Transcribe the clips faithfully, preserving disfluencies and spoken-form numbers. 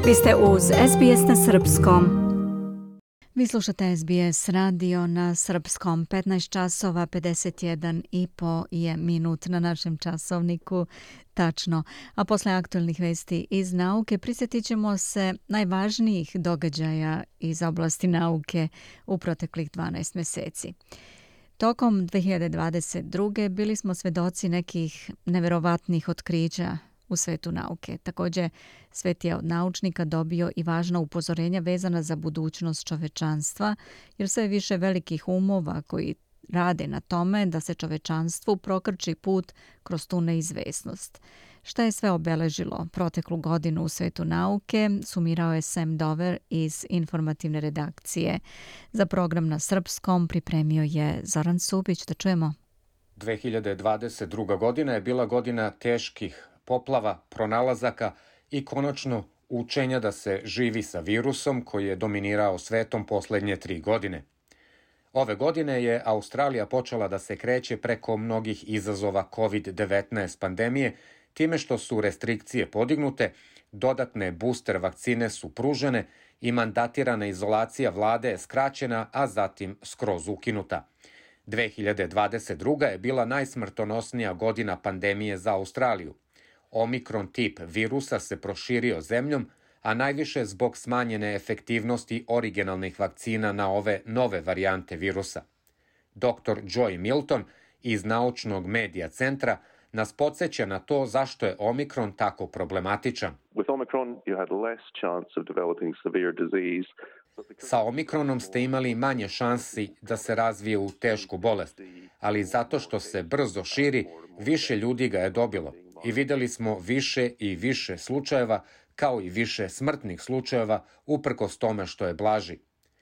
Vi ste uz S B S na srpskom. Vi slušate S B S radio na srpskom. petnaest časova pedeset jedan i po je minut na našem časovniku, tačno. A posle aktualnih vesti iz nauke prisjetit ćemo se najvažnijih događaja iz oblasti nauke u proteklih dvanaest mjeseci. Tokom dve hiljade dvadeset druge bili smo svedoci nekih neverovatnih otkrića u svetu nauke. Također, svet je od naučnika dobio i važna upozorenja vezana za budućnost čovečanstva, jer sve više velikih umova koji rade na tome da se čovečanstvu prokrči put kroz tu neizvesnost. Šta je sve obeležilo proteklu godinu u svetu nauke, sumirao je Sam Dover iz informativne redakcije. Za program na srpskom pripremio je Zoran Subić. Da čujemo. dve hiljade dvadeset druga. godina je bila godina teških poplava, pronalazaka i konačno učenja da se živi sa virusom koji je dominirao svetom posljednje tri godine. Ove godine je Australija počela da se kreće preko mnogih izazova kovid devetnaest pandemije, time što su restrikcije podignute, dodatne booster vakcine su pružene i mandatirana izolacija vlade je skraćena, a zatim skroz ukinuta. dve hiljade dvadeset druga. je bila najsmrtonosnija godina pandemije za Australiju. Omikron tip virusa se proširio zemljom, a najviše zbog smanjene efektivnosti originalnih vakcina na ove nove varijante virusa. doktor Joy Milton iz Naučnog medija centra nas podsjeća na to zašto je Omikron tako problematičan. With Omicron, you had less chance of developing severe disease. Sa Omikronom ste imali manje šansi da se razvije u tešku bolest, ali zato što se brzo širi, više ljudi ga je dobilo. I vidjeli smo više i više slučajeva, kao i više smrtnih slučajeva, uprkos tome što je blaži.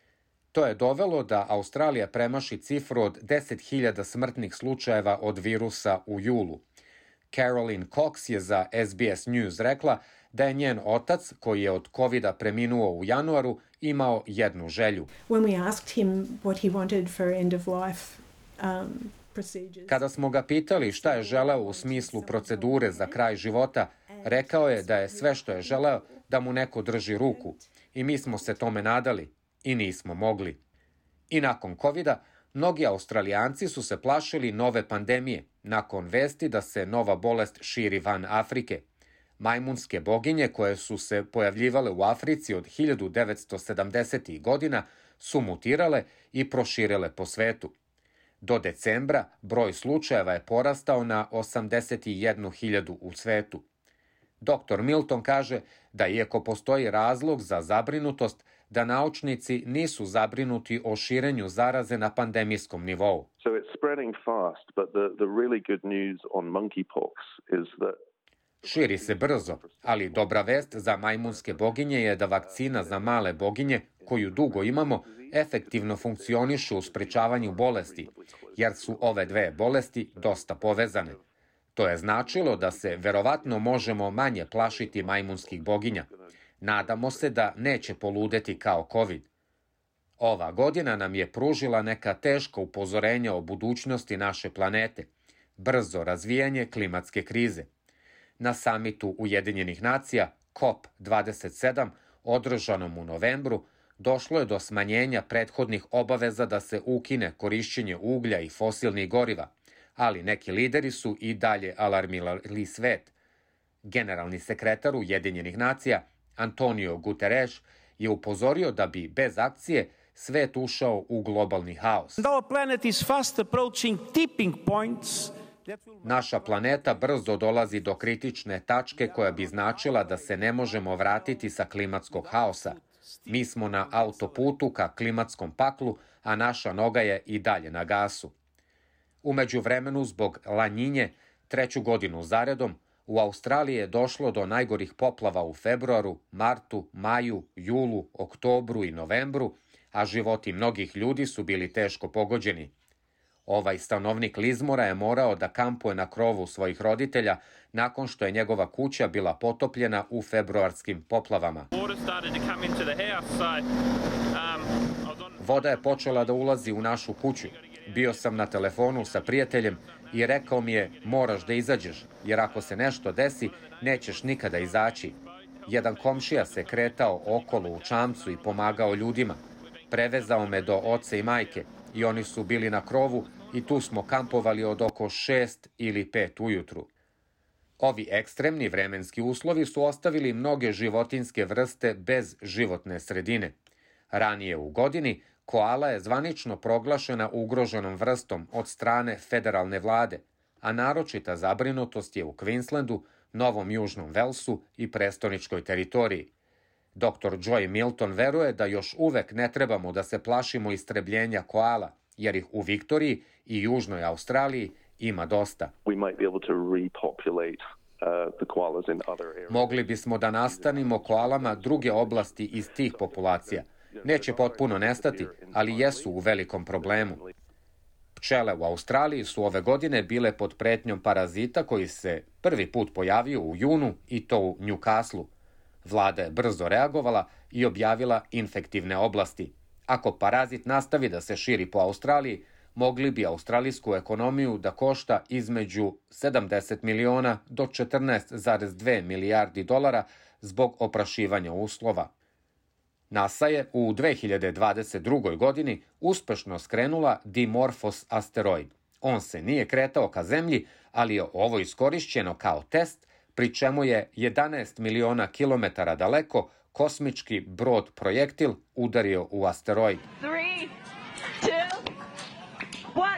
To je dovelo da Australija premaši cifru od deset hiljada smrtnih slučajeva od virusa u julu. Caroline Cox je za S B S News rekla da je njen otac, koji je od kovida preminuo u januaru, imao jednu želju. When we asked him what he wanted for end of life um, procedures. Kada smo ga pitali šta je želeo u smislu procedure za kraj života, rekao je da je sve što je želeo da mu neko drži ruku. I mi smo se tome nadali i nismo mogli. I nakon kovida, mnogi Australijanci su se plašili nove pandemije, nakon vesti da se nova bolest širi van Afrike. Majmunske boginje koje su se pojavljivale u Africi od hiljadu devetsto sedamdesetih. godina su mutirale i proširile po svetu. Do decembra broj slučajeva je porastao na osamdeset jednu hiljadu u svetu. doktor Milton kaže da iako postoji razlog za zabrinutost, da naučnici nisu zabrinuti o širenju zaraze na pandemijskom nivou. So it's spreading fast, but the, the really good news on monkeypox is that Širi se brzo, ali dobra vest za majmunske boginje je da vakcina za male boginje, koju dugo imamo, efektivno funkcioniše u sprečavanju bolesti, jer su ove dve bolesti dosta povezane. To je značilo da se verovatno možemo manje plašiti majmunskih boginja. Nadamo se da neće poludeti kao COVID. Ova godina nam je pružila neka teška upozorenja o budućnosti naše planete, brzo razvijanje klimatske krize. Na samitu Ujedinjenih nacija C O P dvadeset sedam, održanom u novembru, došlo je do smanjenja prethodnih obaveza da se ukine korišćenje uglja i fosilnih goriva, ali neki lideri su i dalje alarmirali svet. Generalni sekretar Ujedinjenih nacija Antonio Guterres je upozorio da bi bez akcije svet ušao u globalni haos. Our planet is fast approaching tipping points. Naša planeta brzo dolazi do kritične tačke koja bi značila da se ne možemo vratiti sa klimatskog haosa. Mi smo na autoputu ka klimatskom paklu, a naša noga je i dalje na gasu. U međuvremenu, zbog lanjinje, treću godinu zaredom, u Australiji je došlo do najgorih poplava u februaru, martu, maju, julu, oktobru i novembru, a životi mnogih ljudi su bili teško pogođeni. Ovaj stanovnik Lizmora je morao da kampuje na krovu svojih roditelja nakon što je njegova kuća bila potopljena u februarskim poplavama. Voda je počela da ulazi u našu kuću. Bio sam na telefonu sa prijateljem i rekao mi je moraš da izađeš, jer ako se nešto desi, nećeš nikada izaći. Jedan komšija se kretao okolo u čamcu i pomagao ljudima. Prevezao me do oca i majke i oni su bili na krovu i tu smo kampovali od oko šest ili pet ujutru. Ovi ekstremni vremenski uslovi su ostavili mnoge životinjske vrste bez životne sredine. Ranije u godini koala je zvanično proglašena ugroženom vrstom od strane federalne vlade, a naročita zabrinutost je u Queenslandu, Novom Južnom Velsu i prestoničkoj teritoriji. doktor Joy Milton veruje da još uvek ne trebamo da se plašimo istrebljenja koala, jer ih u Viktoriji i Južnoj Australiji ima dosta. Mogli bismo da nastanimo koalama druge oblasti iz tih populacija. Neće potpuno nestati, ali jesu u velikom problemu. Pčele u Australiji su ove godine bile pod pretnjom parazita koji se prvi put pojavio u junu i to u Newcastlu. Vlada je brzo reagovala i objavila infektivne oblasti. Ako parazit nastavi da se širi po Australiji, mogli bi australijsku ekonomiju da košta između sedamdeset miliona do četrnaest zarez dve milijardi dolara zbog oprašivanja uslova. NASA je u dve hiljade dvadeset drugoj. godini uspešno skrenula Dimorphos asteroid. On se nije kretao ka Zemlji, ali je ovo iskorišćeno kao test, pri čemu je jedanaest miliona kilometara daleko kosmički brod projektil udario u asteroid. Three, two, one.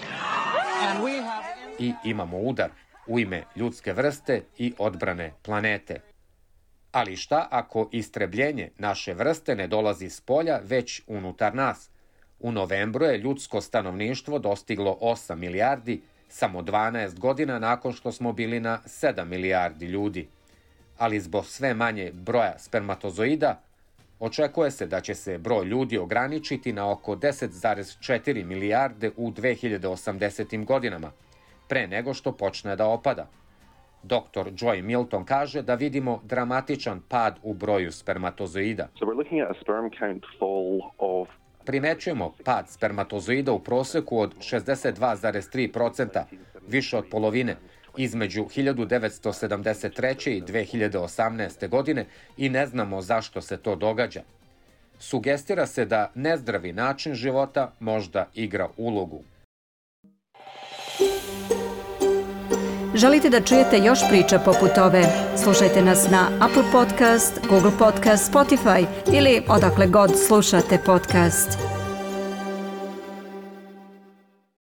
I imamo udar u ime ljudske vrste i odbrane planete. Ali šta ako istrebljenje naše vrste ne dolazi s polja, već unutar nas? U novembru je ljudsko stanovništvo dostiglo osam milijardi, samo dvanaest godina nakon što smo bili na sedam milijardi ljudi. Ali zbog sve manje broja spermatozoida, očekuje se da će se broj ljudi ograničiti na oko deset zarez četiri milijarde u dve hiljade osamdesetim godinama, pre nego što počne da opada. doktor Joy Milton kaže da vidimo dramatičan pad u broju spermatozoida. Primećujemo pad spermatozoida u proseku od šezdeset dva zarez tri procenta, više od polovine, između hiljadu devetsto sedamdeset treće. i dve hiljade osamnaeste. godine i ne znamo zašto se to događa. Sugestira se da nezdravi način života možda igra ulogu. Želite da čujete još priča poput ove? Slušajte nas na Apple Podcast, Google Podcast, Spotify ili odakle god slušate podcast.